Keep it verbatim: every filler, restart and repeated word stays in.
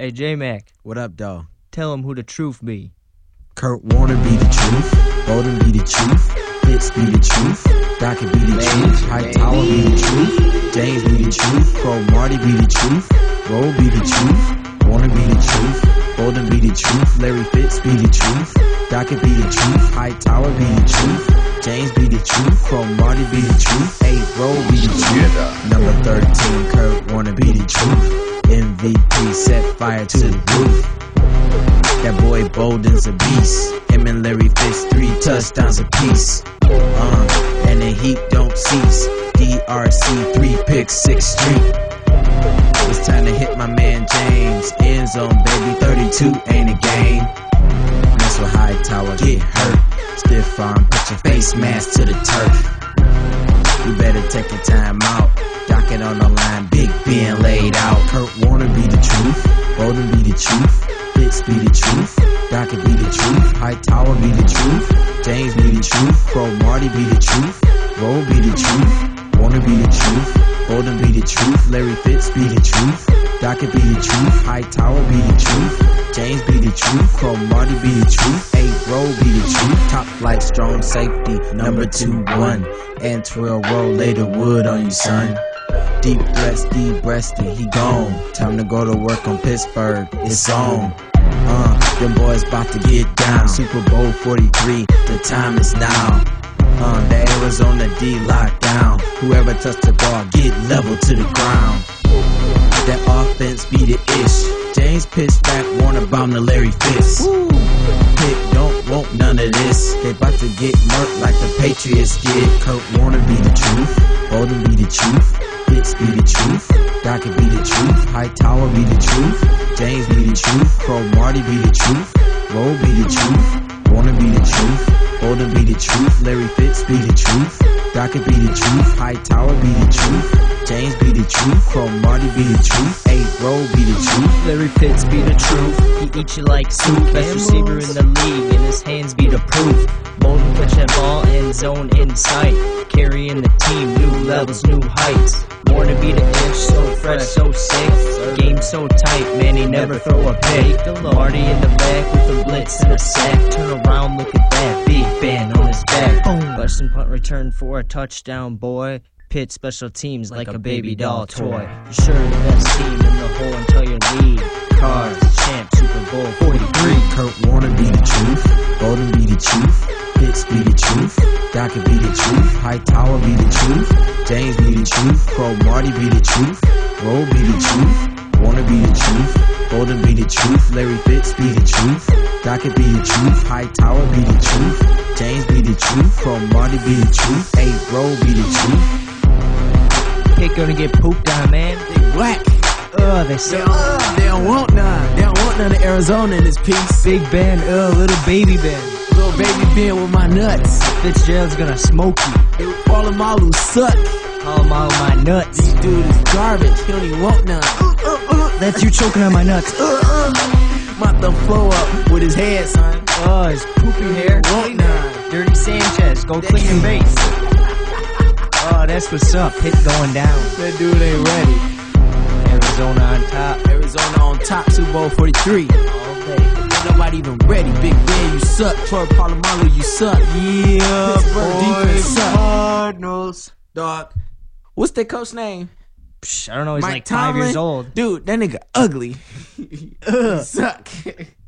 Hey, J-Mac, What up, dawg? tell him who the truth be. Kurt Warner be the truth, Bolden be the truth, Fitz be the truth, Dockett be the truth, Hightower be the truth, James be the truth, Pro Marty be the truth, Roll be the truth, Warner be the truth, Bolden be the truth, Larry Fitz be the truth, Dockett be the truth, Hightower be the truth, James be the truth, Pro Marty be the truth, hey, Roll be the truth, number thirteen, Kurt Warner be the truth, M V P set fire to the roof. That boy Bolden's a beast. Him and Larry Fitz, three touchdowns apiece. Uh, and the heat don't cease. D R C, three picks, six street. It's time to hit my man James. End zone, baby, thirty-two ain't a game. Mess with Hightower, get hurt. Stiff arm, put your face mask to the turf. You better take your time out. Dockett on the line, Big Ben laid out. Kurt Warner be the truth. Bolden be the truth. Fitz be the truth, Dockett be the truth, Hightower be the truth, James be the truth, Pro Marty be the truth, Roll be the truth, Warner be the truth, Bolden be the truth, Larry Fitz be the truth, Dockett be the truth, Hightower be the truth, James be the truth, Pro Marty be the truth, hey, Roll be the truth, top flight, strong safety, number two one, Antrell Roll, lay the wood on you, son. Deep threats, deep breasted, he gone. Time to go to work on Pittsburgh, it's on. Uh, them boys bout to get down. Super Bowl forty-three, the time is now. Uh, the Arizona D lockdown. Whoever touch the ball, get level to the ground. That offense be the ish. James pitched back, Warner bomb to Larry Fitz. Pitt don't want none of this. They bout to get murked like the Patriots did. Kurt Warner be the truth, Bolden be the truth, Fitz be the truth, Dockett be the truth, Hightower be the truth, James be the truth, Pro Marty be the truth, Roll be the truth, Warner be the truth, Bolden be the truth, Larry Fitz be the truth, Dockett be the truth, Hightower be the truth, James be the truth, Pro Marty be the truth, hey, Roll be the truth, Larry Fitz be the truth, he eat you like soup. Best receiver in the league, and his hands be the proof. Bolden catch that ball, end zone in sight, carrying the team, new levels, new heights. Warner be the inch, so fresh, so sick, game so tight, man, he never throw a pick. Marty in the back with the blitz and a sack, turn around, look at that, Big Ben on his back. Bustin' punt return for a touchdown, boy. Pit special teams like, like a baby doll toy. For sure the best team in the whole entire league. Cars, champ, Super Bowl forty-three. Kurt Warner be the truth, Bolden be the truth, Fitz be the truth, Dockett be the truth, Hightower be the truth, James be the truth, Pro Marty be the truth, Roll be the truth, Warner be the truth, Bolden be the truth, Larry Fitz be the truth, Dockett be the truth, Hightower be the truth, James be the truth, Pro Marty be the truth, hey, Roll be the truth. Kid gonna get pooped on, man. They black. Ugh, they so. Uh, they don't want none. They don't want none of Arizona in this piece. Big Ben, ugh, little baby Ben. Little baby Ben with my nuts. Fitzgerald's gonna smoke you. They Polamalu suck. All my, my nuts. This dude is garbage. He don't even want none. Uh, uh, uh. That's you choking on my nuts. Uh, uh. My thumb flow up with his head, son. Oh, his poopy hair. Want none. Dirty Sanchez, go clean your base. Oh, that's what's up. Hit going down. That dude ain't ready. Arizona on top. Arizona on top. Super Bowl forty-three. All day. Ain't nobody even ready. Big Ben, you suck. Troy Polamalu, you suck. Yeah, Pittsburgh defense suck. Cardinals. Dog. What's that coach name? Psh, I don't know. He's Mike like five Tomlin? years old. Dude, that nigga ugly. Ugh. Suck.